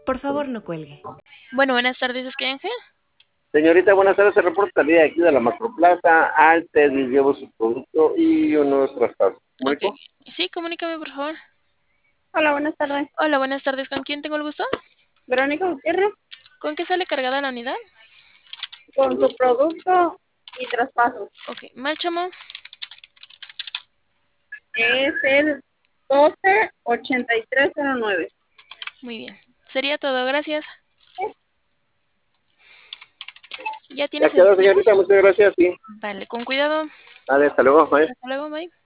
Por favor, no cuelgue. Bueno, buenas tardes, ¿es que Ángel? Señorita, buenas tardes. Se reporta salida de aquí de la Macroplaza. Al les llevo su producto y unos traspasos. Ok. ¿Comunico? Sí, comunícame, por favor. Hola, buenas tardes. Hola, buenas tardes. ¿Con quién tengo el gusto? Verónica Gutiérrez, ¿Con qué sale cargada la unidad? con su producto y traspaso. Ok. Márchamo. Es el 128309. Muy bien. Sería todo, gracias. ¿Ya Ya tienes el quedó, recibo? señorita. Muchas gracias. Sí. Vale, con cuidado. Vale, hasta luego. Bye. Hasta luego, bye.